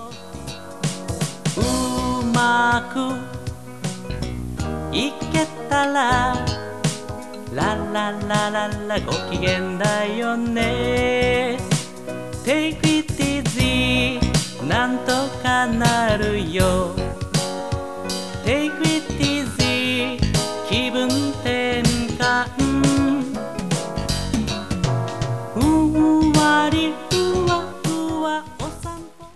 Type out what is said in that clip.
うまくいけたらラララララご機嫌だよね Take it easy なんとかなるよ Take it